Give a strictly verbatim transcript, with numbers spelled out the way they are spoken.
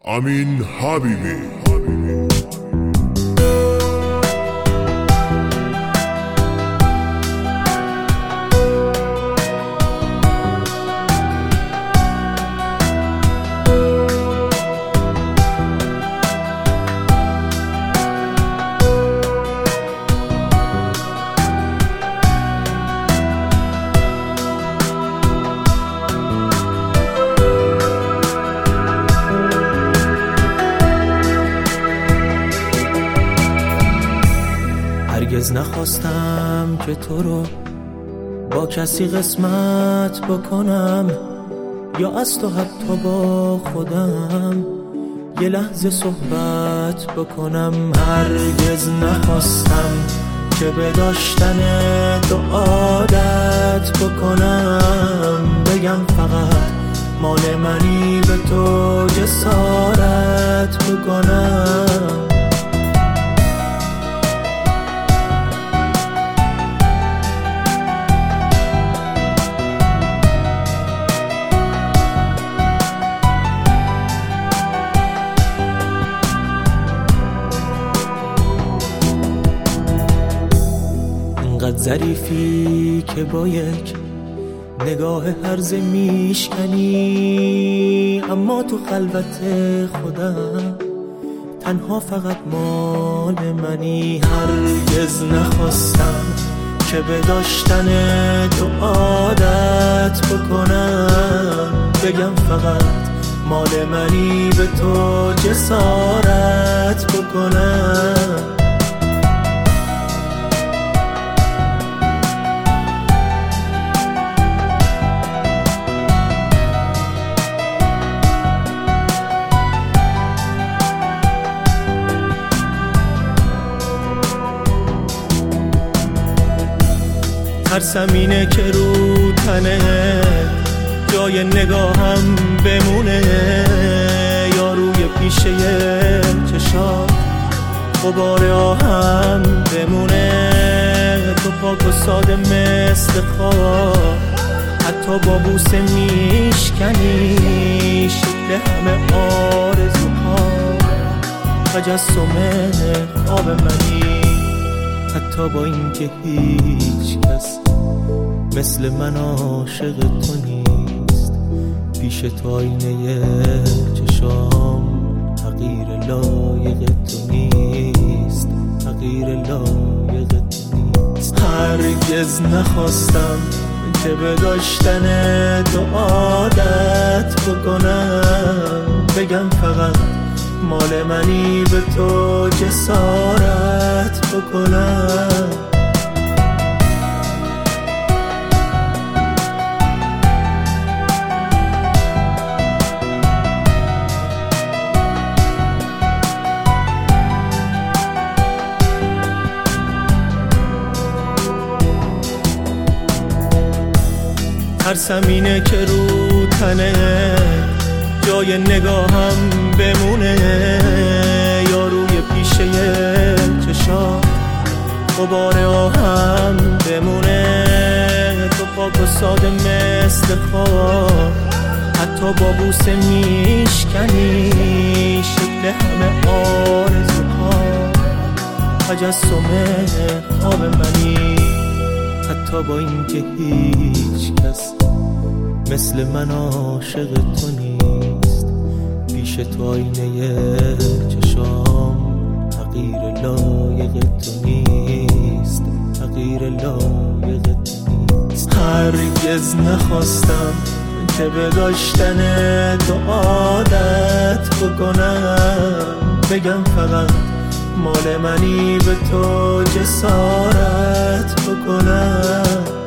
امین حبیبی. هرگز نخواستم که تو رو با کسی قسمت بکنم، یا از تو حتی با خودم یه لحظه صحبت بکنم. هرگز نخواستم که به داشتن تو عادت بکنم، بگم فقط مال منی به تو جسارت بکنم. انقدر ظریفی که با یک نگاه هرزه میشکنی، اما تو خلوت خودم تنها فقط مال منی. هرگز نخواستم که به داشتن تو عادت بکنم، بگم فقط مال منی به تو جسارت بکنم. ترسم اینه که رو تنه جای نگاهم بمونه، یا روی پیشه چشات غبار آهم بمونه. تو پاک و ساده مثل خواب، حتی با بوسه میشکنی شکل همه آرزوها، تجسم خواب منی. حتی با اینکه هیچ کس مثل من عاشق تو نیست، پیش تو آینه چشام تغییر لایق تو نیست، تغییر لایق تو نیست. هرگز نخواستم که به داشتن تو عادت بکنم، بگم فقط مال منی به تو جسارت بکنم. ترسم اینه که رو تنه جای نگاهم بمونه، یا روی پیشه چشات غبار آهم بمونه. تو پاک و ساده مثل خواب، حتی با بوسه میشکنی شکل همه آرزوها، تجسم خواب منی. حتی با اینکه هیچ کس مثل من عاشق تو نیست، پیش تو آینه چشام تغییر لایق تو نیست، تغییر لایق تو نیست. هرگز نخواستم که به داشتن تو عادت بکنم، بگم فقط مال منی به تو جسارت بکنم.